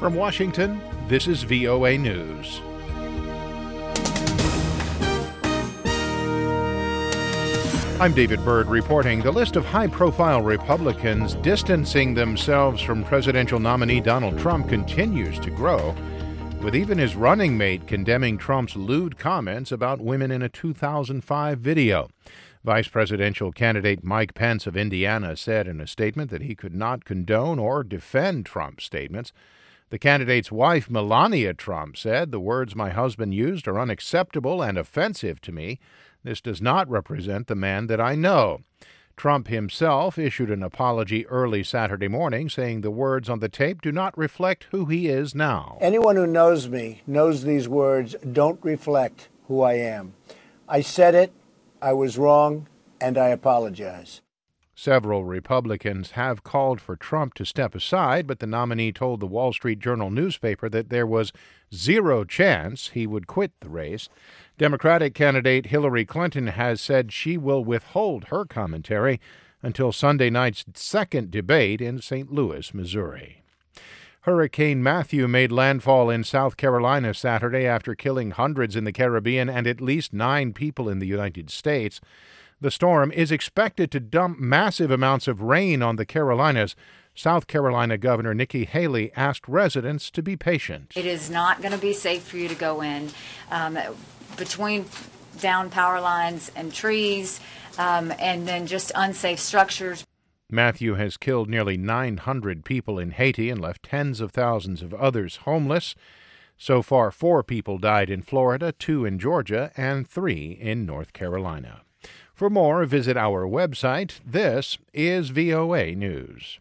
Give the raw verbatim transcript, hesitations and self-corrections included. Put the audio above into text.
From Washington, this is V O A News. I'm David Byrd reporting. The list of high-profile Republicans distancing themselves from presidential nominee Donald Trump continues to grow, with even his running mate condemning Trump's lewd comments about women in a two thousand five video. Vice presidential candidate Mike Pence of Indiana said in a statement that he could not condone or defend Trump's statements. The candidate's wife, Melania Trump, said, "The words my husband used are unacceptable and offensive to me. This does not represent the man that I know." Trump himself issued an apology early Saturday morning, saying the words on the tape do not reflect who he is now. Anyone who knows me knows these words don't reflect who I am. I said it, I was wrong, and I apologize. Several Republicans have called for Trump to step aside, but the nominee told the Wall Street Journal newspaper that there was zero chance he would quit the race. Democratic candidate Hillary Clinton has said she will withhold her commentary until Sunday night's second debate in Saint Louis, Missouri. Hurricane Matthew made landfall in South Carolina Saturday after killing hundreds in the Caribbean and at least nine people in the United States. The storm is expected to dump massive amounts of rain on the Carolinas. South Carolina Governor Nikki Haley asked residents to be patient. It is not going to be safe for you to go in um, between down power lines and trees um, and then just unsafe structures. Matthew has killed nearly nine hundred people in Haiti and left tens of thousands of others homeless. So far, four people died in Florida, two in Georgia, and three in North Carolina. For more, visit our website. This is V O A News.